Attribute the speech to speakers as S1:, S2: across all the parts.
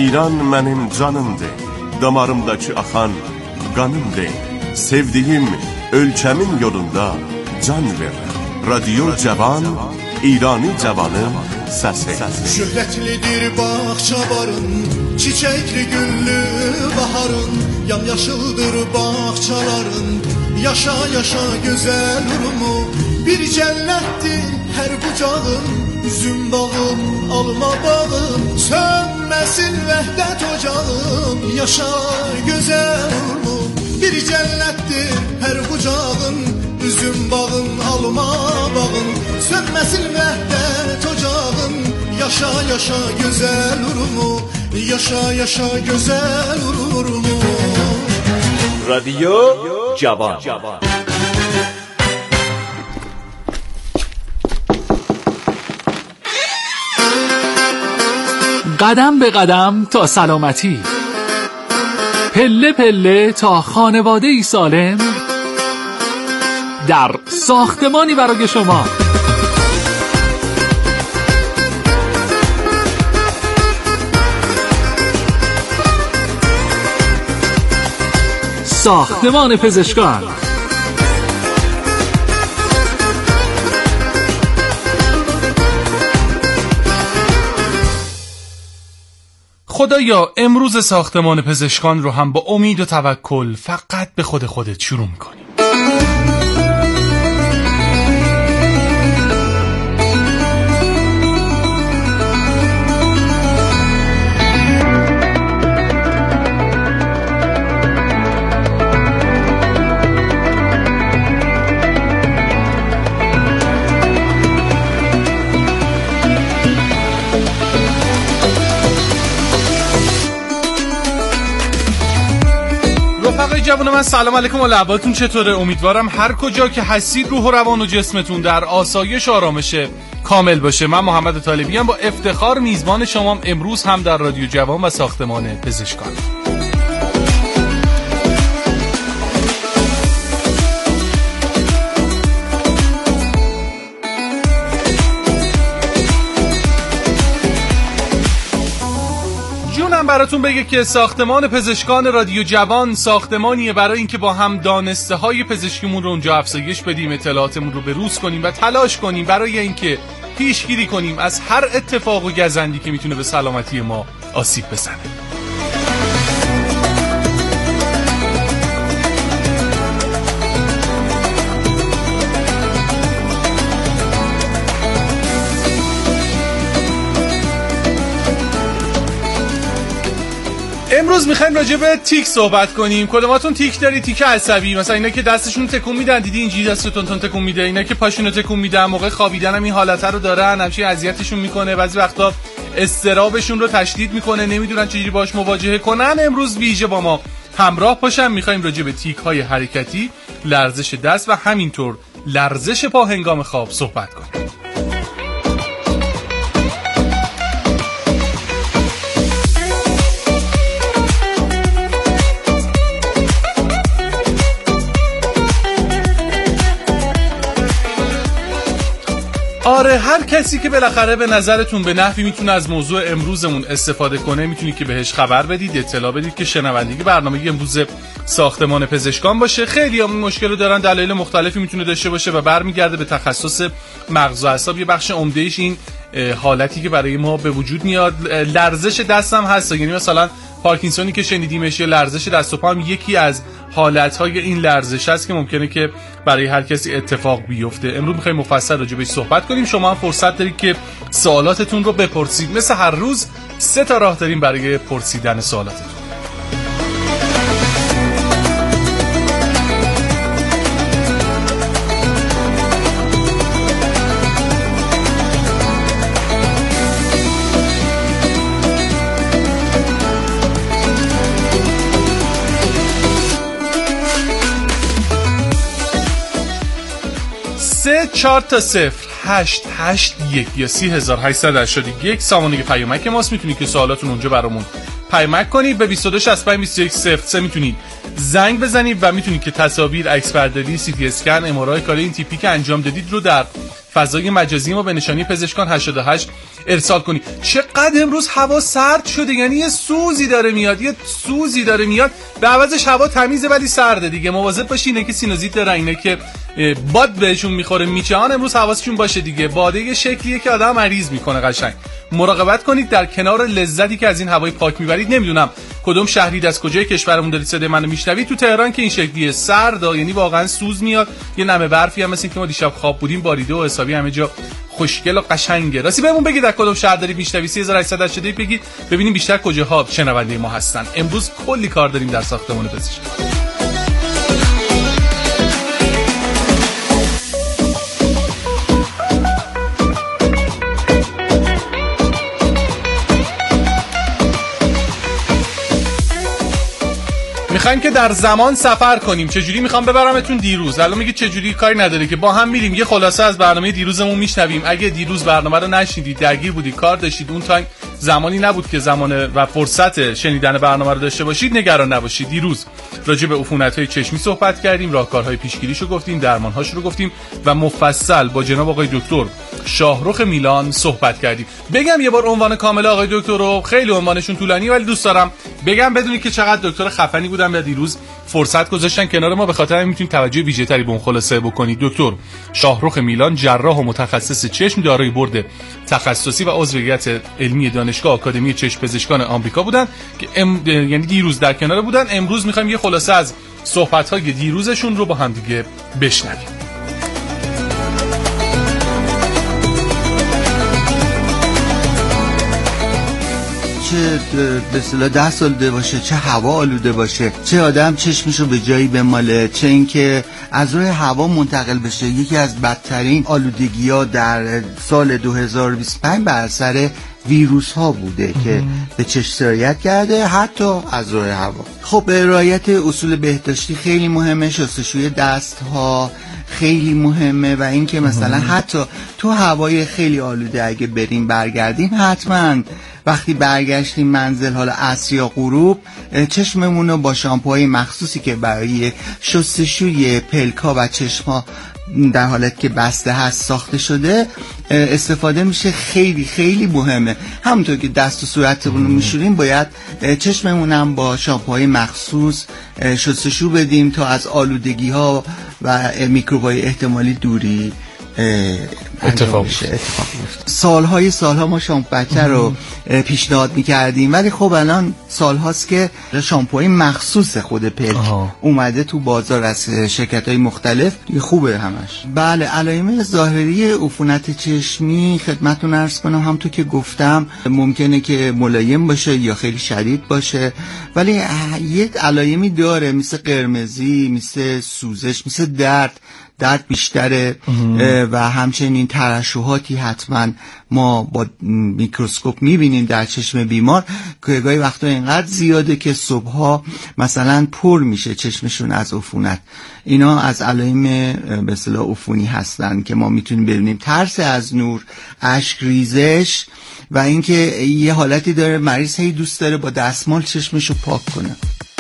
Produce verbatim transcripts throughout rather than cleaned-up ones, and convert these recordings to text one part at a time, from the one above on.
S1: İran mənim canımdır, damarımdakı axan qanımdır. Sevdiyim ölkəmin yolunda can verir. Radyo Cavan, İrani cavanın səsi.
S2: Şöhrətlidir bağçaların, çiçəkli güllü baharın, yamyaşıldır bağçaların, yaşa yaşa gözəl urumu. Bir cənnətdir hər bucağın, üzüm bağım, alma bağım, sönməsin vəhdət ocağım, yaşa gözəl urumu. Bir cənnətdir hər bucağın, üzüm bağın, alma bağın, sönməsin vəhdət ocağın, yaşa yaşa gözəl urumu, yaşa yaşa gözəl urumu.
S3: رادیو جوان.
S4: قدم به قدم تا سلامتی، پله پله تا خانواده‌ای سالم، در ساختمانی برای شما. ساختمان پزشکان. خدایا امروز ساختمان پزشکان رو هم با امید و توکل فقط به خود خودت شروع می‌کنی. جوان من سلام علیکم و لباتون چطوره؟ امیدوارم هر کجا که هستید روح و روان و جسمتون در آسایش و آرامش کامل باشه. من محمد طالبی ام با افتخار میزبان شمام امروز هم در رادیو جوان و ساختمان پزشکان. براتون بگه که ساختمان پزشکان رادیو جوان ساختمانیه برای اینکه با هم دانسته های پزشکیمون رو اونجا افزایش بدیم، اطلاعاتمون رو بروز کنیم و تلاش کنیم برای اینکه پیشگیری کنیم از هر اتفاق و گزندی که میتونه به سلامتی ما آسیب بزنه. امروز میخوایم راجع به تیک صحبت کنیم. کدوماتون تیک داری؟ تیک عصبی، مثلا اینا که دستشون تکون میدن، دیدی اینجوری دستتون تون تکون میده، اینا که پاشونو تکون میدن موقع خوابیدن هم این حالت رو دارن، همچین اذیتشون میکنه، بعضی وقتا اضطرابشون رو تشدید میکنه، نمیدونن چجوری باهاش مواجهه کنن. امروز ویژه با ما همراه باشن، میخوایم راجع به تیک های حرکتی، لرزش دست و همینطور لرزش پا هنگام خواب صحبت کنیم. آره، هر کسی که بالاخره به نظرتون به نحوی میتونه از موضوع امروزمون استفاده کنه میتونید که بهش خبر بدید، اطلاع بدید که شنوندگی برنامه امروز ساختمان پزشکان باشه. خیلی هم این مشکل رو دارن، دلایل مختلفی میتونه داشته باشه و برمیگرده به تخصص مغز و اعصاب. یه بخش عمده‌ایش این حالتی که برای ما به وجود میاد لرزش دست هم هست، یعنی مثلا پارکینسونی که شنیدیمش یا لرزش دست و پا هم یکی از حالت‌های این لرزش است که ممکنه که برای هر کسی اتفاق بیفته. امروز می‌خوایم مفصل راجع بهش صحبت کنیم. شما هم فرصت دارید که سوالاتتون رو بپرسید. مثل هر روز سه تا راه داریم برای پرسیدن سوالاتتون. سه چهار تا صفر هشت هشت یک یا سی هزار هشتصد و هشتاد و یک سامانه پیامک ماست. میتونید که سوالاتون اونجا برامون پیامک کنید. به بیست و دو شصت و پنج بیست و یک صفر سه میتونید زنگ بزنید و میتونید که تصاویر، عکس برداری، سی تی اسکن، ام آر آی، کار این تیپی که انجام دادید رو در فضای مجازی ما به نشانی پزشکان هشتاد و هشت ارسال کنید. چقدر امروز هوا سرد شده، یعنی یه سوزی داره میاد، یه سوزی داره میاد، به عوضش هوا تمیزه ولی سرده دیگه. مواظب باشین اینه که سینوزیت دارن، اینه که باد بهشون میخوره میچهان، امروز حواسشون باشه دیگه. باده یه شکلیه که آدم مریض میکنه قشنگ. مراقبت کنید در کنار لذتی که از این هوای پاک میبرید. نمیدونم کدوم شهرید از کجای کشورمون دارید صدای منو میشنوید. تو تهران که این شکلیه سرد، یعنی واقعا سوز میاد، یه نمه برفی هم مثل که ما دیشب خواب بودیم باریده و حسابی همه جا خوشگل و قشنگه. راستی بهمون بگید در کدوم شهر دارید میشنوید، سه هزار و هشتصد و هشتاد بگید ببینیم بیشتر کجاها شنونده ما هستن. امروز کلی کار داریم در ساختمان پزشکی. میخوایم که در زمان سفر کنیم. چجوری؟ میخوام ببرمتون دیروز. الان میگید چجوری؟ کاری نداره که با هم میریم یه خلاصه از برنامه دیروزمون میشنویم. اگه دیروز برنامه رو نشنیدید، درگیر بودید، کار داشتید، اون تایم زمانی نبود که زمان و فرصت شنیدن برنامه رو داشته باشید، نگران نباشید. دیروز راجع به عفونت‌های چشمی صحبت کردیم، راهکارهای پیشگیریشو گفتیم، درمان‌هاش رو گفتیم و مفصل با جناب آقای دکتر شاهرخ میلان صحبت کردیم. بگم یه بار عنوان کامل آقای دکتر رو، خیلی عنوانشون طولانی ولی دوست دارم بگم بدونید که چقدر دکتر خفنی بودن و دیروز فرصت گذاشتن کنار ما، به خاطر همین میتونید توجه ویژه‌تری به اون خلاصه بکنید. دکتر شاهرخ میلان جراح و متخصص چشم، دارای برد تخصصی و عضو هیئت علمی دانشگاه آکادمی چشم پزشکان آمریکا بودن که ام... یعنی دیروز در کنار بودن. امروز می‌خوایم یه خلاصه از صحبت‌های دیروزشون رو با هم دیگه بشنویم.
S5: چه به اصطلاح دست آلوده باشه، چه هوا آلوده باشه، چه آدم چشمشو به جایی بماله، چه اینکه از روی هوا منتقل بشه. یکی از بدترین آلودگی‌ها در سال دو هزار و بیست و پنج بر اثر ویروس ها بوده که به چشم سرایت کرده، حتی از روی هوا. خب رعایت اصول بهداشتی خیلی مهمه، شستشوی دست ها خیلی مهمه و اینکه مثلا حتی تو هوای خیلی آلوده اگه بریم برگردیم، حتما وقتی برگشتیم منزل حالا عصر یا غروب چشممون رو با شامپوهای مخصوصی که برای شستشوی پلک‌ها و چشم‌ها در حالت که بسته هست ساخته شده استفاده میشه. خیلی خیلی مهمه. همونطور که دست و صورتمون رو میشوریم باید چشممون هم با شامپوهای مخصوص شستشو بدیم تا از آلودگی ها و میکروب‌های احتمالی دوری اتفاق میشه. سالهای سالها ما شامپو بچه رو پیشنهاد میکردیم ولی خب الان سالهاست که شامپوهای مخصوص خود پلک اومده تو بازار از شرکت‌های مختلف، خوبه همش. بله، علائم ظاهری عفونت چشمی خدمتتون عرض کنم، همونطور که گفتم ممکنه که ملایم باشه یا خیلی شدید باشه، ولی یک علائمی داره مثل قرمزی، مثل سوزش، مثل درد درد بیشتره و همچنین ترشحاتی حتما ما با میکروسکوپ میبینیم در چشم بیمار که گاهی وقتا اینقدر زیاده که صبحها مثلا پر میشه چشمشون از عفونت. اینا از علائم به اصطلاح عفونی هستن که ما میتونیم ببینیم. ترس از نور، اشک ریزش و اینکه یه حالتی داره مریض هی دوست داره با دستمال چشمشو پاک کنه.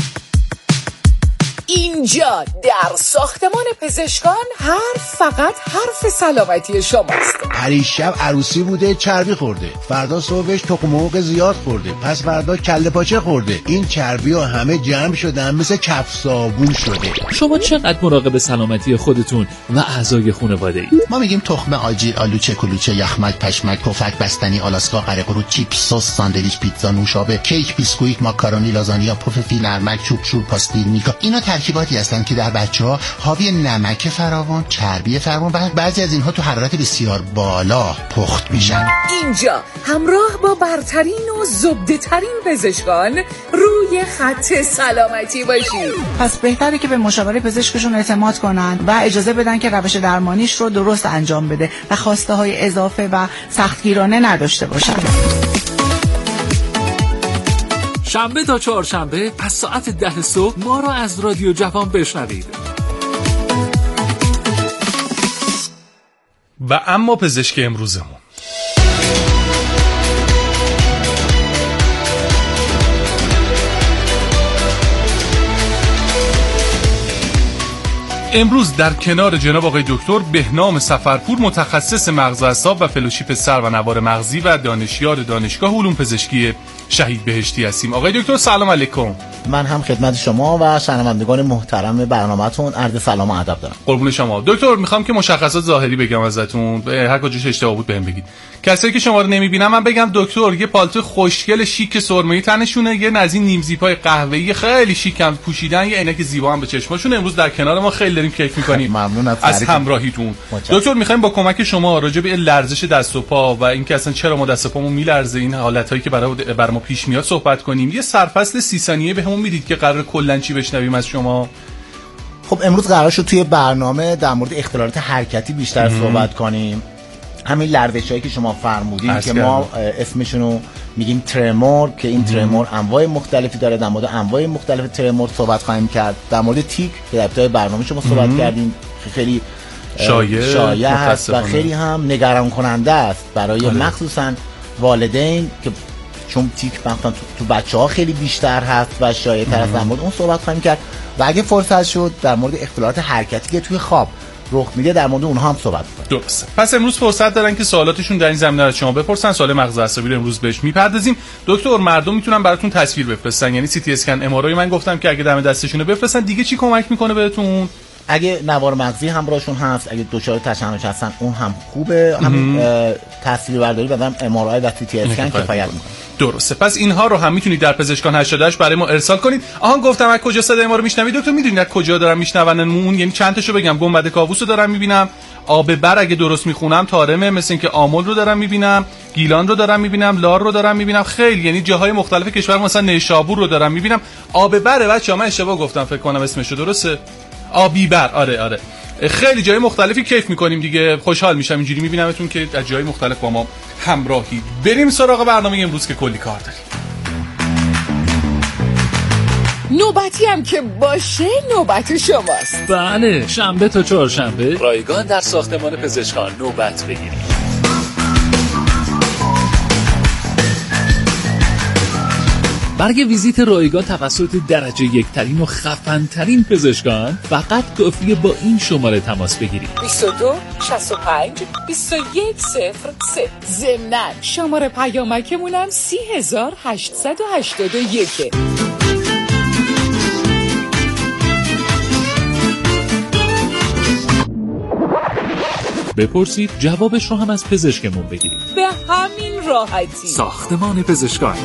S6: اینجا در ساختمان پزشکان حرف فقط حرف سلامتی شماست.
S7: پریشب عروسی بوده چربی خورده، فردا صبحش تخم مرغ زیاد خورده، پس فردا کله پاچه خورده. این چربی ها همه جمع شدن مثل کف صابون شده.
S8: شما چقدر مراقب سلامتی خودتون و اعضای خانواده اید؟
S9: ما میگیم تخم آجیل، آلوچه، کلوچه، یخمک، پشمک، پفک، بستنی، آلاسکا، قره قرو، چیپس، سس، ساندویچ، پیتزا، نوشابه، کیک، بیسکویت، ماکارونی، لازانیا، پف فیل، نرمک، چوب شور، پاستیل، میکا. اینا ترکیباتی هستن که در بچه‌ها حاوی نمک فراوان، چربی فراوان و بعضی از اینها تو حرارت بسیار بالا پخت میشن.
S6: اینجا همراه با برترین و زبده ترین پزشکان روی خط سلامتی باشید.
S10: پس بهتره که به مشاوره پزشکشون اعتماد کنن و اجازه بدن که روش درمانیش رو درست انجام بده و خواسته های اضافه و سختگیرانه نداشته باشن.
S8: شنبه تا چهارشنبه از ساعت ده صبح ما را از رادیو جوان بشنوید.
S4: و اما پزشک امروزمون امروز در کنار جناب آقای دکتر بهنام سفرپور، متخصص مغز و اعصاب و فلوشیپ سر و نوار مغزی و دانشیار دانشگاه علوم پزشکی شهید بهشتی هستیم. آقای دکتر سلام علیکم.
S11: من هم خدمت شما و شنوندگان محترم برنامه‌تون عرض سلام و ادب دارم.
S4: قربون شما. دکتر میخوام که مشخصات ظاهری بگم ازتون، هر کجاش اشتباه بود بهم بگید. کسایی که شما رو نمیبینن من بگم دکتر یه پالتو خوشگل شیک سرمه‌ای تنشونه، یه نزین نیم زیپای قهوه‌ای خیلی شیک هم پوشیدن، یه عینک زیبا هم به چشماشون. امروز در کنار ما خیلی داریم کیف می‌کنیم.
S11: ممنون از,
S4: از همراهیتون. دکتر می‌خوایم با کمک شما راجع به لرزش دست و پا و اینکه اصلا چرا ما دست و پامون میلرزه، این حالتایی که برای بر ما پیش میاد صحبت کنیم. یه سرفصل سی ثانیه‌ای بهمون میدید که قرار کلاً چی بشنویم از شما؟
S11: خب امروز قرار شد توی برنامه در مورد اختلالات حرکتی بیشتر ام. صحبت کنیم. همین لرزشایی که شما فرمودید که ما اسمشونو میگیم ترمور، که این ترمور انواع مختلفی داره. در مورد انواع مختلف ترمور صحبت خواهیم کرد. در مورد تیک که در ابتدای برنامه شما صحبت ام. کردیم، خیلی
S4: شایع
S11: شایع هست و خیلی هم نگران کننده است برای آره. مخصوصا والدین، که چون تیک مثلا تو بچه‌ها خیلی بیشتر هست و شایع‌تر از. در مورد اون صحبت خواهیم کرد و اگه فرصت شد در مورد اختلالات حرکتی که توی خواب رخ میده در مورد اونها هم صحبت کنیم.
S4: درسته. پس امروز فرصت دارن که سوالاتشون در این زمینه از شما بپرسن. سوال مغز عصبی رو امروز بهش میپردازیم. دکتر مردم میتونن براتون تصویر بفرستن، یعنی سی تی اسکن، ام آر آی. من گفتم که اگه دم دستشون رو بفرستن دیگه چی کمک میکنه بهتون؟
S11: اگه نوار مغزی همراهشون هست، اگه دچار تشنج هستن اون هم خوبه. همین تصویر برداری بدم ام آر آی و سی تی اسکن کفایت میکنه.
S4: درسته. پس اینها رو هم میتونید در پزشکان هشتاد و هشت برای ما ارسال کنید. آها گفتم از کجا صدای ما رو میشنوید دکتر؟ میدونید از کجا دارن میشنونمون؟ یعنی چند تاشو بگم. گنبد کاووس رو دارم میبینم، آب بر اگه درست میخونم تارمه، مثل اینکه آمل رو دارم میبینم، گیلان رو دارم میبینم، لار رو دارم میبینم، خیلی یعنی جاهای مختلف کشور، مثلا نیشابور رو دارم میبینم. آب بره بچه‌ها، من اشتباه گفتم فکر کنم اسمش رو، درسته؟ آبی بر. آره آره. خیلی جای مختلفی کیف میکنیم دیگه. خوشحال میشم اینجوری میبینمتون که از جای مختلف با ما همراهی. بریم سراغ برنامه امروز که کلی کار داریم.
S6: نوبتی هم که باشه نوبت شماست.
S8: بله، شنبه تا چهارشنبه رایگان در ساختمان پزشکان نوبت بگیرید. برای ویزیت رایگان توسط درجه یک ترین و خفن ترین پزشکان فقط کافیه با این شماره تماس بگیرید:
S6: بیست و دو شصت و پنج بیست و یک صفر سه. ضمناً شماره پیامکمونم سی هزار هشتصد و هشتاد و یک.
S8: بپرسید جوابش رو هم از پزشکمون بگیرید.
S6: به همین راحتی.
S8: ساختمان پزشکان.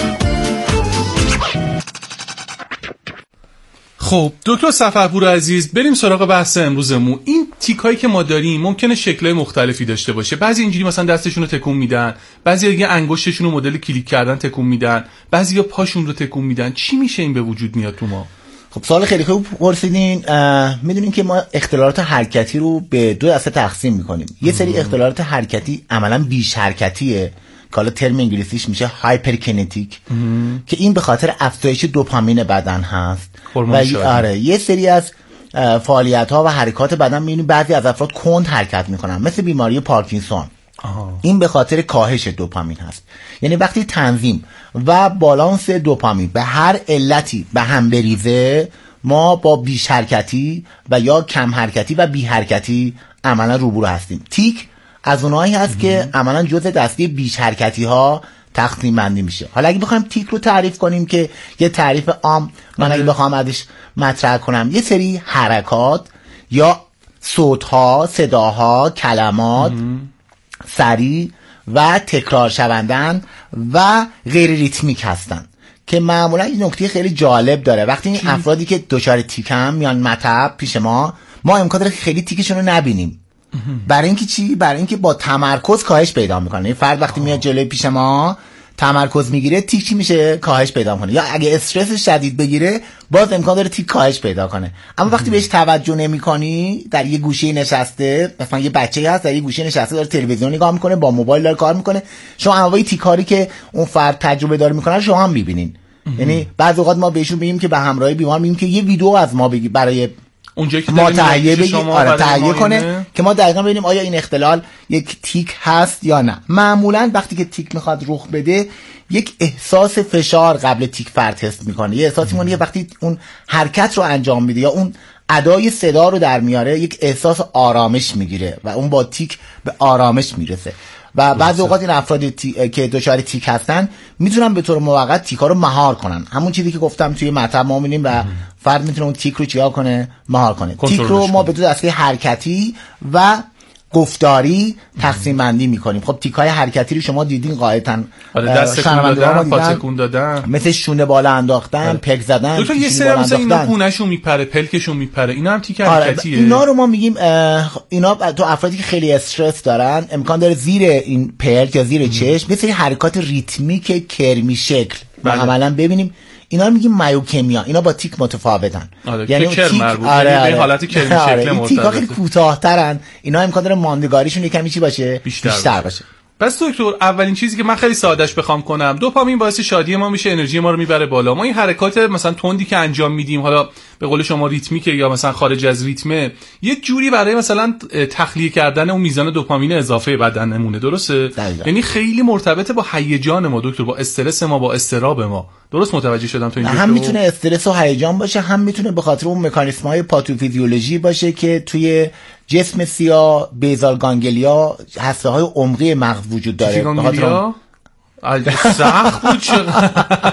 S4: خب دکتر سفرپور عزیز، بریم سراغ بحث امروزمون. این تیکایی که ما داریم ممکنه شکل‌های مختلفی داشته باشه. بعضی اینجوری مثلا دستشون رو تکون میدن، بعضی دیگه انگشتشون رو مدل کلیک کردن تکون میدن، بعضیا پاشون رو تکون میدن. چی میشه این به وجود میاد تو ما؟
S11: خب سوال خیلی خوب پرسیدین. میدونین که ما اختلالات حرکتی رو به دو دسته تقسیم میکنیم. یه سری اختلالات حرکتی عملاً بیش حرکتیه که حالا ترم انگلیسیش میشه هایپرکنتیک، که این به خاطر افزایش دوپامین بدن هست. و آره یه سری از فعالیت ها و حرکات بدن میبینیم بعضی از افراد کند حرکت میکنن، مثل بیماری پارکینسون. آه. این به خاطر کاهش دوپامین هست. یعنی وقتی تنظیم و بالانس دوپامین به هر علتی به هم بریزه، ما با بیش حرکتی و یا کم حرکتی و بی حرکتی عملا روبرو هستیم. تیک از اونایی هست ام. که عملا جزء دسته بیش حرکتی ها تقسیم بندی میشه. حالا اگه بخوایم تیک رو تعریف کنیم، که یه تعریف عام من اگه بخوام ازش مطرح کنم، یه سری حرکات یا صوت‌ها، صداها، کلمات سریع و تکرار شوندن و غیر ریتمیک هستن، که معمولا این نکته خیلی جالب داره. وقتی این افرادی که دچار تیکن میان مطب پیش ما، ما امکان داره خیلی تیکشون رو نبینیم. برای اینکه چی؟ برای اینکه با تمرکز کاهش پیدا میکنه. این فرد وقتی میاد جلوی پیش ما تمرکز میگیره، تیک چی میشه؟ کاهش پیدا کنه. یا اگه استرس شدید بگیره، باز امکان داره تیک کاهش پیدا کنه. اما وقتی بهش توجه نمیکنی، در یه گوشه نشسته، مثلا یه بچه‌ای هست در یه گوشه نشسته داره تلویزیون نگاه میکنه، با موبایل داره کار میکنه، شما انواع تیکاری که اون فرد تجربه داره میکنه شما هم میبینین. یعنی بعضی اوقات ما بهشون میگیم که به همراهی بیمار میگیم که یه ویدیو از ما بگی برای
S4: اونجایی که
S11: ما تهیه بگیم، آره تهیه کنه که ما دقیقاً ببینیم آیا این اختلال یک تیک هست یا نه. معمولاً وقتی که تیک میخواد رخ بده، یک احساس فشار قبل تیک فرد حس میکنه. یه احساسی میکنه وقتی اون حرکت رو انجام میده یا اون ادای صدا رو در میاره، یک احساس آرامش میگیره و اون با تیک به آرامش میرسه. و بعضی اوقات این افراد تی... که دچار تیک هستن میتونن به طور موقت تیکا رو مهار کنن. همون چیزی که گفتم توی مطلب ما می‌بینیم و فرد میتونه اون تیک رو چیا کنه؟ مهار کنه. تیک رو ما به دو دسته حرکتی و گفتاری تقسیم بندی میکنیم. خب تیکای حرکتی رو شما دیدین قاعدتاً
S4: دست تکون دادن، پا تکون دادن،
S11: مثل شونه بالا انداختن، پک زدن،
S4: دو تا یه سری مثلا اینا پونهشون میپره، پلکشون میپره، اینا هم تیک حرکتیه.
S11: اینا رو ما میگیم اینا تو افرادی که خیلی استرس دارن امکان داره زیر این پلک یا زیر چشم مثل حرکات ریتمیک کرمی شکل ما عملاً ببینیم. اینا رو میگیم مایوکمیا. اینا با تیک متفاوتن.
S4: آره. یعنی تیک مربوط
S11: آره
S4: به حالت کرمی
S11: آره.
S4: شکل مرتبط.
S11: تیکا خیلی کوتاه‌ترن. اینا امکان داره ماندگاریشون یکمی چی باشه؟
S4: بیشتر,
S11: بیشتر باشه.
S4: پس دکتر اولین چیزی که من خیلی سادهش بخوام کنم، دوپامین باعث شادی ما میشه، انرژی ما رو میبره بالا. ما این حرکات مثلا تندی که انجام میدیم، حالا به قول شما ریتمیکه یا مثلا خارج از ریتمه، یه جوری برای مثلا تخلیه کردن اون میزان دوپامین اضافه بدنمونه، درسته؟ یعنی خیلی مرتبطه با هیجان ما دکتر، با استرس ما، با استراب ما. درست متوجه شدم تو این
S11: هم میتونه استرس و هیجان باشه، هم میتونه به خاطر اون مکانیسم‌های پاتوفیزیولوژی باشه که توی جسم سیاه بیزال گانگلیا هسته‌های عمقی مغز وجود داره.
S4: به خاطر سخت بود چقدر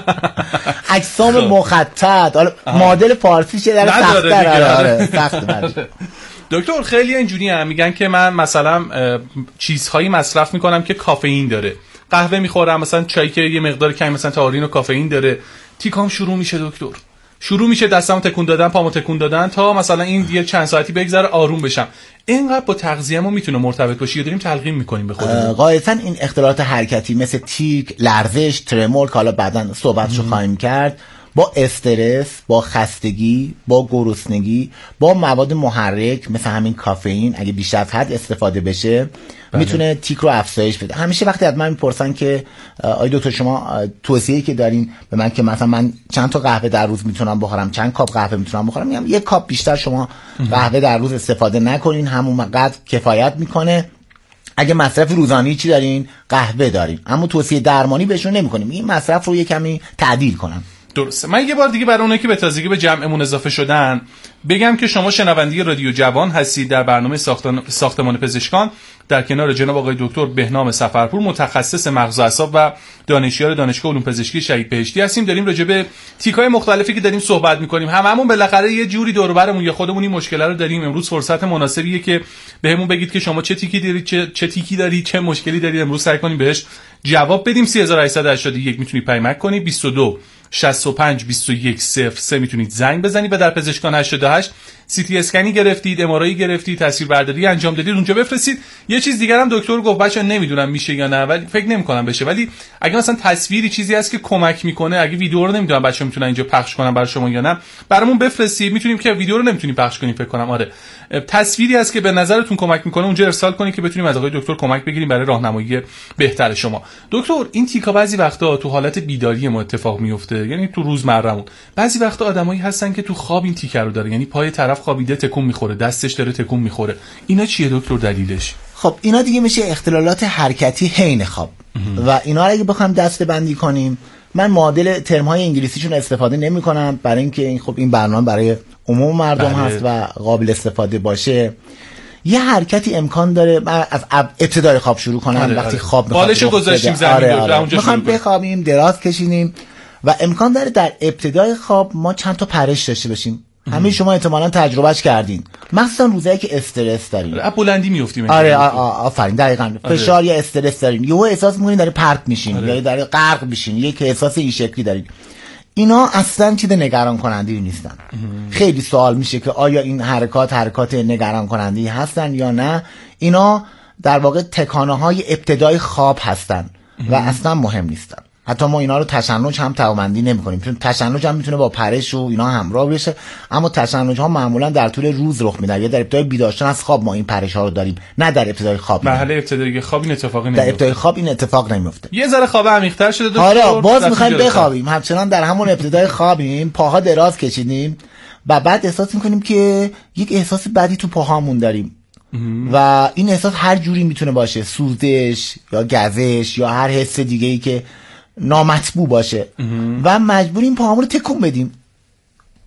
S11: اجسام مخطط، حالا مدل فارسی چه در سخت داره. سخت
S4: دکتر خیلی اینجوری هم میگن که من مثلا چیزهایی مصرف میکنم که کافئین داره، قهوه میخورم، مثلا چای که یه مقدار کمی مثلا تارین و کافئین داره، تیکام شروع میشه دکتر، شروع میشه دستمو تکون دادن، پامو تکون دادن تا مثلا این یه چند ساعتی بگذره آروم بشم. اینقدر با تغذیه‌مو میتونه مرتبط باشه یا داریم تلقین میکنیم به خودمون؟
S11: غالبا این اختلالات حرکتی مثل تیک، لرزش، ترمور که حالا بعداً صحبتشو خواهیم کرد، با استرس، با خستگی، با گرسنگی، با مواد محرک مثل همین کافئین اگه بیشتر از حد استفاده بشه بله. میتونه تیک رو افزایش بده. همیشه وقتی از من میپرسن که آی دکتر شما توصیه‌ای که دارین به من که مثلا من چند تا قهوه در روز میتونم بخورم، چند کاپ قهوه میتونم بخورم، میگم یک کاپ بیشتر شما قهوه در روز استفاده نکنین، همون قدر کفایت میکنه. اگه مصرف روزانه‌ای چی دارین؟ قهوه دارین. اما توصیه درمانی بهشون نمی‌کنیم. این مصرف رو یه کمی تعدیل کنن.
S4: درسته. من یه بار دیگه برای اونایی که به تازگی به جمعمون اضافه شدن بگم که شما شنونده رادیو جوان هستید در برنامه ساختن... ساختمان پزشکان در کنار جناب آقای دکتر بهنام سفرپور، متخصص مغز و اعصاب و دانشیار دانشگاه علوم پزشکی شهید بهشتی هستیم. داریم راجع به تیکای مختلفی که داریم صحبت می‌کنیم. هممون بالاخره یه جوری دور و برمون یا خودمون این مشکل رو داریم. امروز فرصت مناسبیه که بهمون بگید که شما چه تیکی دارید، چه چه تیکی دارید، چه مشکلی دارید. امروز سعی کنیم بهش جواب بدیم. سه هزار و هشتصد و هشتاد و یک میتونید پیمک کنید، بیست و دو شصت و پنج بیست و یک صفر سه میتونید زنگ بزنید و در پزشکان هشتاد و هشت سی تی اسکنی گرفتید، ام آر آی گرفتید، تصویربرداری انجام دادید، اونجا بفرستید. یه چیز دیگه هم دکتر گفت، بچا نمیدونم میشه یا نه، ولی فکر نمی‌کنم بشه، ولی اگه مثلا تصویری چیزی هست که کمک میکنه، اگه ویدیو رو نمیدونم بچا میتونن اینجا پخش کنن برای شما یا نه، برامون بفرستید. میتونیم که ویدیو رو نمیتونیم پخش کنیم فکر کنم، آره تصویری هست که به نظرتون کمک میکنه اونجا ارسال کنید که بتونیم از آقای دکتر کمک بگیریم برای راهنمایی بهتر شما. دکتر این تیکا بعضی وقتا تو حالت بیداری ما اتفاق میفته، یعنی تو روزمرهمون بعضی وقتا آدمایی هستن که تو خواب این تیکا رو داره، یعنی پای طرف خوابیده تکون میخوره، دستش داره تکون میخوره. اینا چیه دکتر دلیلش؟
S11: خب اینا دیگه میشه اختلالات حرکتی حین خواب و اینا رو اگه بخوام دسته بندی کنیم، من معادل ترم‌های انگلیسیشون استفاده نمی‌کنم برای اینکه این خب این برنامه برای عموم مردم بله. هست و قابل استفاده باشه. یه حرکتی امکان داره من از ابتدای خواب شروع کنم. آره، وقتی آره. خواب
S4: بالش گذاشتیم زمین
S11: آره، آره. میخوام بخوابیم، دراز کشیدیم و امکان داره در ابتدای خواب ما چند تا پرش داشته باشیم. همه شما احتمالاً تجربهش کردین، مخصوصا روزایی که استرس دارین.
S4: آره بلندی میافتیم.
S11: آره آفرین دقیقاً. فشار یا استرس دارین، یهو احساس می‌کنین داره پرت میشین آره. یا داره غرق میشین، یک احساس این شکلی دارین. اینا اصلا چیز نگران کننده نیستن. خیلی سوال میشه که آیا این حرکات حرکات نگران کننده هستن یا نه. اینا در واقع تکانه‌های ابتدای خواب هستن و اصلا مهم نیستن. حتی ما اینا رو تشنج هم توامندی نمی‌کنیم، چون تشنج هم میتونه با پرش و اینا همراه بشه، اما تشنج ها معمولا در طول روز رخ میدن یا در ابتدای بیدار شدن از خواب ما این پرش ها رو داریم، نه در ابتدای خواب.
S4: مرحله ابتدایی خواب این اتفاقی نمیفته.
S11: در ابتدای خواب این اتفاق نمیفته.
S4: یه ذره خواب عمیق‌تر شده دکتر.
S11: آره باز می‌خوایم بخوابیم، همچنان در همون ابتدای خوابیم، پاها دراز کشیدیم و بعد احساس می‌کنیم که یک احساس بدی تو پاهامون داریم. و این احساس هر جوری میتونه باشه، سوزش یا گزش یا هر حس دیگه‌ای که نامطبوع باشه و مجبوریم پاهامون رو تکون بدیم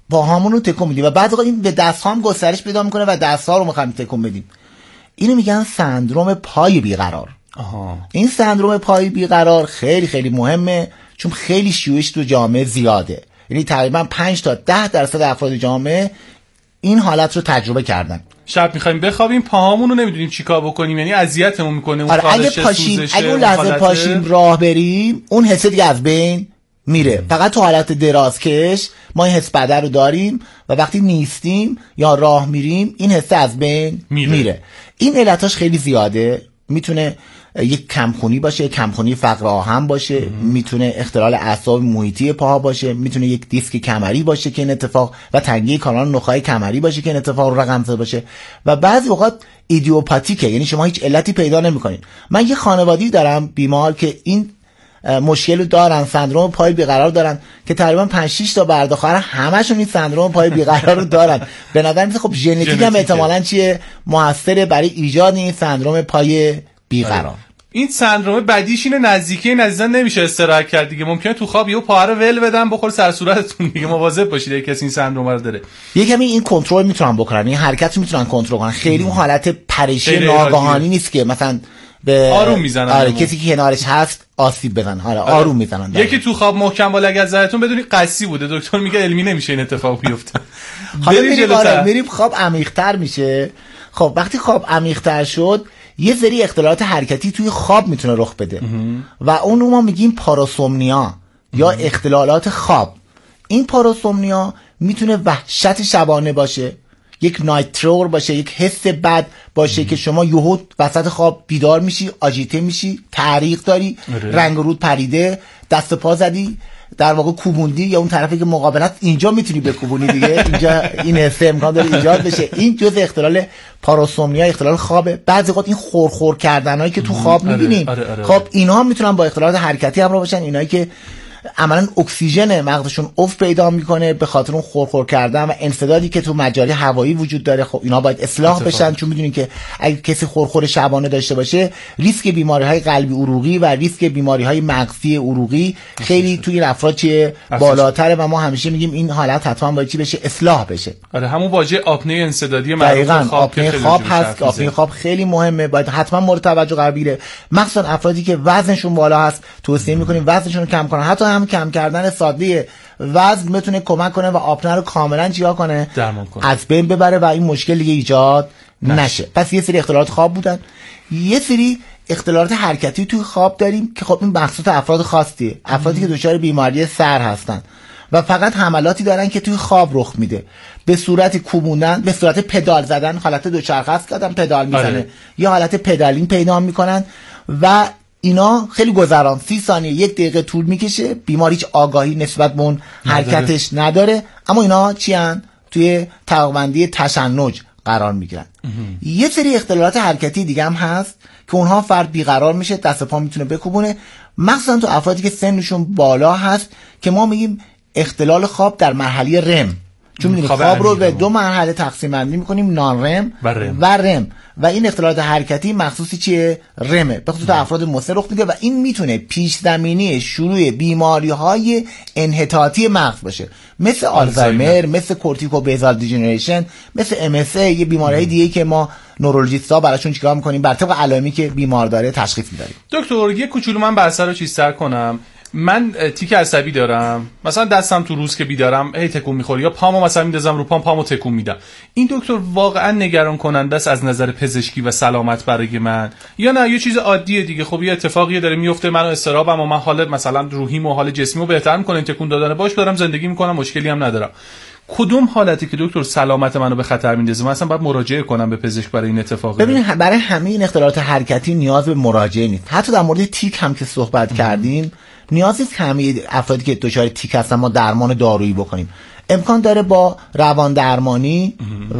S11: پاهامون رو تکون میدیم و بعد این به دست‌ها هم گسترش پیدا میکنه و دست‌ها رو می‌خوایم تکون بدیم. اینو میگن سندروم پای بیقرار. آها. این سندروم پای بیقرار خیلی خیلی مهمه چون خیلی شیوعش تو جامعه زیاده. یعنی تقریبا پنج تا ده درصد افراد جامعه این حالت رو تجربه کردن.
S4: شب میخوایم بخوابیم پاهامون رو نمیدونیم چیکار بکنیم، یعنی اذیتمون میکنه اون
S11: آره اگه پاشیم اگه اون لحظه پاشیم راه بریم اون حس دیگه از بین میره. فقط تو حالت درازکش ما این حس بدن رو داریم و وقتی نیستیم یا راه میریم این حس از بین میره, میره. این علتاش خیلی زیاده. میتونه یک کمخونی باشه، کمخونی فقر آهن باشه، میتونه اختلال اعصاب محیطی پاها باشه، میتونه یک دیسک کمری باشه که این اتفاق و تنگی کانال نخاع کمری باشه که این اتفاق رو رقم زده باشه و بعضی اوقات ایدیوپاتیکه، یعنی شما هیچ علتی پیدا نمی‌کنید. من یه خانواده‌ای دارم بیمار که این مشکل دارن، سندروم پای بیقرار دارن که تقریبا پنج شش تا برداخر همشون این سندروم پای بیقرار رو دارن. به نظر میاد خب ژنتیک هم احتمالاً چیه موثر برای ایجاد این سندروم پای بیقرار.
S4: این سندروم بدیش اینه نزدیکی نزدن نمیشه استراحت کرد دیگه. ممکنه تو خواب یهو پا رو ول بدن بخور سر صورتتون دیگه. مواظب باشید اگه کسی این سندروم رو داره.
S11: یه کمی این کنترل میتونن بکنن، این حرکت میتونن کنترل کنن. خیلی اون حالت پریشی ناگهانی نیست که مثلا به
S4: آروم میزنن.
S11: آره کسی که کنارش هست آسیب بزنن. آره آروم میزنن.
S4: یکی تو خواب محکم با لگد زدتون بدونی قصی بوده. دکتر میگه علمی نمیشه این اتفاق بیفته.
S11: حالا میریم آره میریم خواب عمیق‌تر میشه. خب وقتی خواب عمیق‌تر شد یه سری اختلالات حرکتی توی خواب میتونه رخ بده و اون رو ما میگیم پاراسومنیا یا اختلالات خواب. این پاراسومنیا میتونه وحشت شبانه باشه، یک نایت ترور باشه، یک حس بد باشه که شما یهو وسط خواب بیدار میشی، آجیته میشی، تعریق داری، رنگ و رود پریده، دست پا زدی، در واقع کوبوندی یا اون طرفی که مقابلت اینجا میتونی بکوبونی دیگه، اینجا این حس امکان داره ایجاد بشه. این جزء اختلال پاراسومنیا، اختلال خوابه. بعضی وقت این خورخور کردنایی که تو خواب میبینیم آره، آره، آره. خب اینا هم میتونن با اختلالات حرکتی همراه باشن. اینایی که عملا اکسیژن مغزشون افت پیدا میکنه به خاطر اون خورخور کردن و انسدادی که تو مجاری هوایی وجود داره. خب اینا باید اصلاح اتفاق. بشن چون میدونین که اگه کسی خورخور شبانه داشته باشه ریسک بیماری‌های قلبی عروقی و ریسک بیماری‌های مغزی عروقی خیلی توی افراد چیه بالاتره و ما همیشه میگیم این حالت حتما باید چی بشه اصلاح بشه.
S4: آره همون واژه آپنه انسدادی معروف خواب
S11: آپنه خواب هست. آپنه خواب خیلی مهمه، باید حتما مورد توجه قرار بگیره. مخصوصا افرادی که وزنشون بالا هست توصیه میکنیم وزنشون رو کم کنن. حتی هم کم کردن ساده وزن میتونه کمک کنه و آپنه رو کاملا چیا کنه
S4: درمان کنه،
S11: از بین ببره و این مشکل دیگه ایجاد نشه. نشه. پس یه سری اختلالات خواب بودن. یه سری اختلالات حرکتی توی خواب داریم که خب این مخصوص افراد خاصیه، افرادی که دچار بیماری سر هستن و فقط حملاتی دارن که توی خواب رخ میده به صورت کوبوندن، به صورت پدال زدن، حالت دوچرخه است که آدم پدال میزنه آره. یا حالت پدالین پیدا میکنن و اینا خیلی گذران سی ثانیه یک دقیقه طول میکشه. بیمار هیچ آگاهی نسبت به اون حرکتش نداره، اما اینا چی هن؟ توی طبقه‌بندی تشنج قرار میگیرن. یه سری اختلالات حرکتی دیگه هم هست که اونها فرد بیقرار میشه، دست پا میتونه بکوبونه، مخصوصا تو افرادی که سنشون بالا هست که ما میگیم اختلال خواب در مرحله رم. چون میدونیم خواب, خواب رو به دو مرحله تقسیم بندی میکنیم، نان رم و رم. و رم و این اختلالات حرکتی مخصوصی چیه؟ رمه. به خصوص افراد مسن رخ میده و این میتونه پیش زمینی شروع بیماری های انحطاطی مغز باشه، مثل آلزایمر، مثل کورتیکو بیزال دیژنریشن، مثل ام اس ای، یه بیماری دیگه که ما نورولوژیست‌ها براشون چیکار میکنیم؟ بر طبق علائمی که بیمار داره تشخیص میدیم.
S4: دکتر یه کوچولو من بر سر چیز سر کنم. من تیک عصبی دارم، مثلا دستم تو روز که بیدارم هی تکون میخوره یا پامو مثلا میندازم رو پام پامو تکون میدم. این دکتر واقعا نگران کننده است از نظر پزشکی و سلامت برای من یا نه یه چیز عادیه دیگه؟ خب یه اتفاقی داره میفته، منو استرابم و من حال مثلا روحیم و حال جسمیمو بهتر میکنه تکون دادن، باش دارم زندگی میکنم، مشکلی هم ندارم. کدوم حالتی که دکتر سلامت منو به خطر میندازه من اصلا باید مراجعه کنم به پزشک برای این اتفاق؟
S11: ببینید برای همه این اختلالات حرکتی نیاز به مراجعه نیست. حتی در مورد تیک هم که صحبت کردیم نیاز نیست که همه افرادی که دچار تیک هستن ما درمان دارویی بکنیم. امکان داره با روان درمانی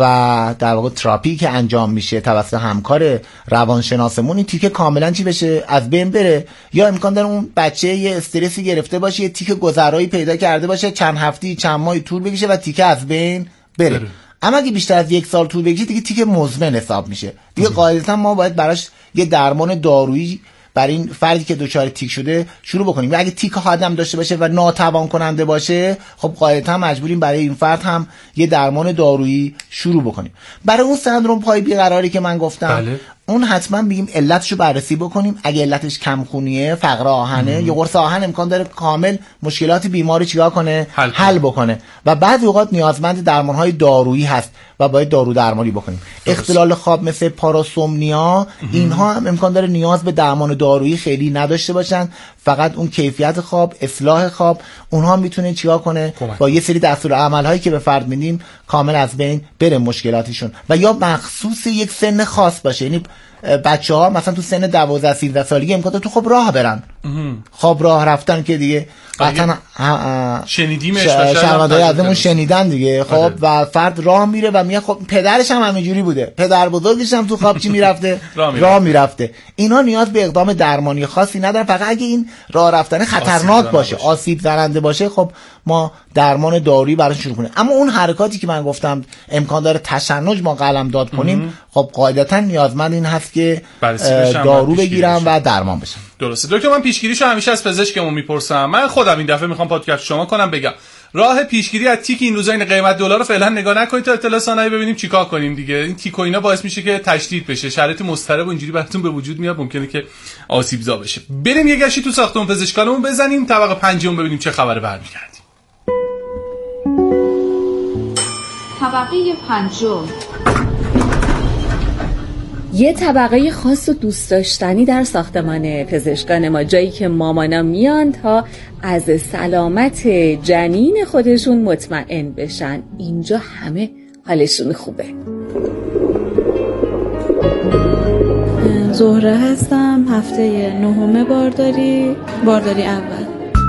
S11: و در واقع تراپی که انجام میشه توسط همکار روانشناسمون این تیک کاملا چی بشه؟ از بین بره. یا امکان داره اون بچه یه استرسی گرفته باشه، یه تیک گذرایی پیدا کرده باشه، چند هفته چند ماه طول بکشه و تیک از بین بره, بره. اما اگه بیشتر از یک سال طول بکشه دیگه تیک مزمن حساب میشه دیگه. قاعدتا ما باید براش یه درمان دارویی برای این فردی که دچار تیک شده شروع بکنیم. و اگه تیک آدم داشته باشه و ناتوان کننده باشه، خب قاعدتا مجبوریم برای این فرد هم یه درمان دارویی شروع بکنیم. برای اون سندروم پای بیقراری که من گفتم، بله. اون حتما بگیم علتشو بررسی بکنیم. اگه علتش کمخونیه، فقر آهنه یا قرص آهن، امکان داره کامل مشکلات بیماری چیکار کنه؟ حل, حل بکنه. و بعضی اوقات نیازمند درمانهای دارویی هست و باید دارو درمانی بکنیم. درست. اختلال خواب مثل پاراسومنیا، اینها هم امکان داره نیاز به درمان دارویی خیلی نداشته باشن، فقط اون کیفیت خواب، اصلاح خواب، اونها میتونه چیکار کنه؟ کمک. با یه سری دستورالعمل هایی که به فرد میدیم کامل از بین بره مشکلاتشون. و یا مخصوص یک سن خاص باشه، یعنی بچه ها مثلا تو سن دوازده سیزده سالگی امکان داره تو خب راه برن، خب راه رفتن که دیگه قطعا
S4: شنیدیمش
S11: شنونده‌های ازمون شنیدن دیگه. خب و فرد راه میره و میگه خب پدرش هم همینجوری بوده، پدر بزرگش هم تو خواب چی میرفته؟ راه میرفته. اینا نیاز به اقدام درمانی خاصی ندارن، فقط اگه این راه رفتن خطرناک باشه، آسیب زننده باشه، خب ما درمان دارویی براش شروع کنیم. اما اون حرکاتی که من گفتم امکان داره تشنج ما قلمداد کنیم، خب قاعدتا نیازمند این هست که دارو بگیرم و درمان بشم.
S4: درسته دکتر. من پیشگیریشو همیشه از پزشکمون میپرسم. من خودم این دفعه میخوام پادکست شما کنم بگم راه پیشگیری از تیک این روزا این قیمت دلار رو فعلا نگاه نکنید تا اطلاع ثانوی ببینیم چیکار کنیم دیگه. این تیک و اینا باعث میشه که تشدید بشه، شرایط مضطرب و اینجوری براتون به وجود میاد، ممکنه که آسیب زا بشه. بریم یه گشتی تو ساختمون پزشکانمون بزنیم، طبقه پنجم ببینیم چه خبره. برمیگردیم.
S12: طبقه پنجم. یه طبقه خاص و دوست داشتنی در ساختمان پزشکان ما، جایی که مامانا میان تا از سلامت جنین خودشون مطمئن بشن. اینجا همه حالشون خوبه.
S13: زهره هستم، هفته نهم بارداری بارداری اول.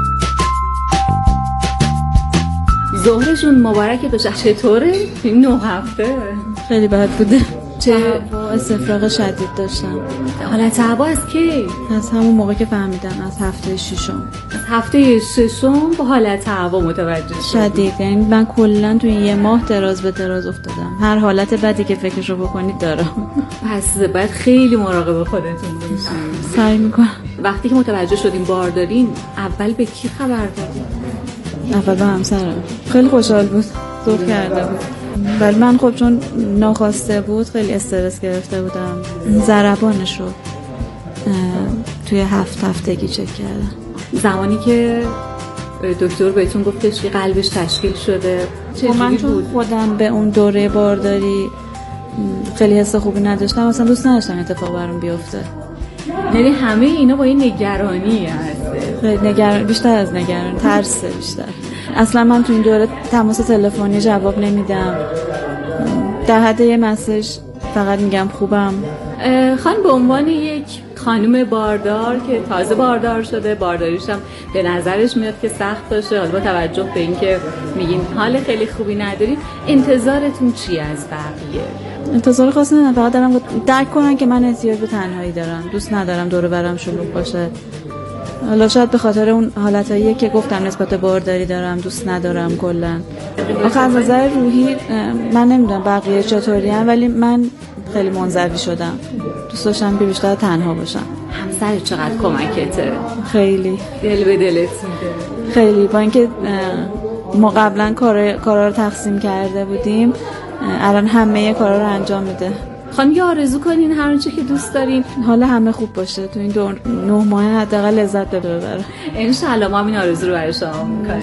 S12: زهرشون مبارکه بشه. چطوره این نه هفته؟
S13: خیلی بد بوده. چه استفراغ شدید داشتم.
S12: حالت هوا از کی؟
S13: از همون موقع که فهمیدم، از هفته ششم.
S12: از هفته ششم با حالت هوا متوجه
S13: شدید. یعنی من کلا توی یه ماه دراز به دراز افتادم. هر حالت بدی که فکرشو بکنید دارم.
S12: پس باید خیلی مراقب خودتون باشید.
S13: سعی میکنم.
S12: وقتی که متوجه شدیم باردارین، اول به کی خبر دادین؟
S13: اول به همسرم. خیلی خوشحال بود، ذوق کرده بود. ولی من خب چون ناخواسته بود خیلی استرس گرفته بودم. ضربانش رو توی هفت هفتگی چک کردم.
S12: زمانی که دکتر بهتون گفتش که قلبش تشکیل شده
S13: چه من چون خودم به اون دوره بارداری خیلی حس خوبی نداشتم، اصلا دوست نداشتم اتفاق برام بیفته.
S12: یعنی همه اینا با یه نگرانی هست.
S13: خیلی نگران، بیشتر از نگران، ترس بیشتر. اصلا من تو این دوره تماس تلفنی جواب نمیدم، در حد یه مسیج فقط میگم خوبم.
S12: خانم به عنوان یک خانم باردار که تازه باردار شده، بارداریش هم به نظرش میاد که سخت باشه، حالا با توجه به اینکه میگین حال خیلی خوبی ندارید، انتظارتون چی از بقیه؟
S13: انتظار خاصی ندارم، فقط دارم درک کنن که من احتیاج به تنهایی دارم، دوست ندارم دور و برم شلوغ باشه. حالا شاید به خاطر اون حالتایی که گفتم نسبت به بارداری دارم، دوست ندارم کلا. آخه از نظر روحی من نمیدونم بقیه چطوری هم، ولی من خیلی منزوی شدم، دوست داشتم که بیشتر تنها باشم.
S12: همسر چقدر کمکته؟
S13: خیلی
S12: دل به دلت میده.
S13: خیلی، با اینکه ما قبلا کار کارا رو تقسیم کرده بودیم، الان همه کارا رو انجام میده.
S12: خانم یه آرزو کنین هر چی که دوست دارین،
S13: حالا همه خوب باشه تو این دو نه ماه، حداقل لذت ببره.
S12: ان شاء الله ما همین آرزو رو برای شما می‌کنیم.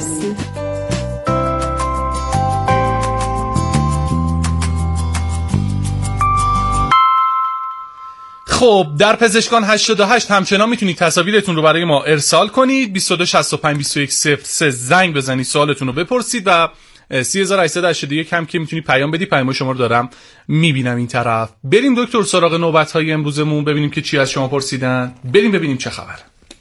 S4: خب در پزشکان هشتاد و هشت همچنان میتونید تصاویرتون رو برای ما ارسال کنید. بیست و دو شصت و پنج بیست و یک صفر سه زنگ بزنید، سوالتون رو بپرسید و سه هزار و هشتصد و هشتاد و یک هم که میتونید پیام بدید. پیام شما رو دارم میبینم این طرف. بریم دکتر سراغ نوبت‌های امروزمون، ببینیم که چی از شما پرسیدن. بریم ببینیم چه خبره.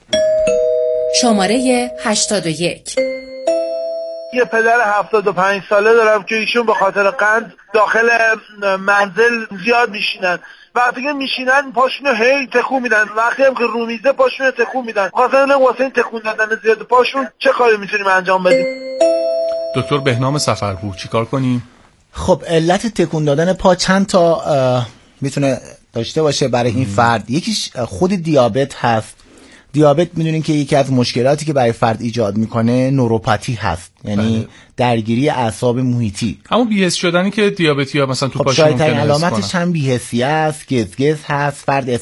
S12: شماره هشتاد و یک.
S14: یه پدر هفتاد و پنج ساله دارم که ایشون به خاطر قند داخل منزل زیاد میشینن. وقتی که میشینن پاشونو هی تکون میدن، وقتی هم که رو میزه پاشونو تکون میدن. خاطر واسه این تکون دادن زیاد پاشون چه کاری میتونیم انجام بدیم؟
S4: دکتر بهنام سفرپور چیکار کنیم؟
S11: خب علت تکون دادن پا چند تا میتونه داشته باشه برای این فرد. یکیش خود دیابت هست. دیابت میدونین که یکی از مشکلاتی که برای فرد ایجاد میکنه نوروپاتی هست، یعنی بله. درگیری اعصاب محیطی،
S4: همون بی‌حس شدنی که دیابتی ها مثلا تو
S11: خب
S4: پاشون ممکنه
S11: علامتش هم بی‌حسی است، گزگز هست، فرد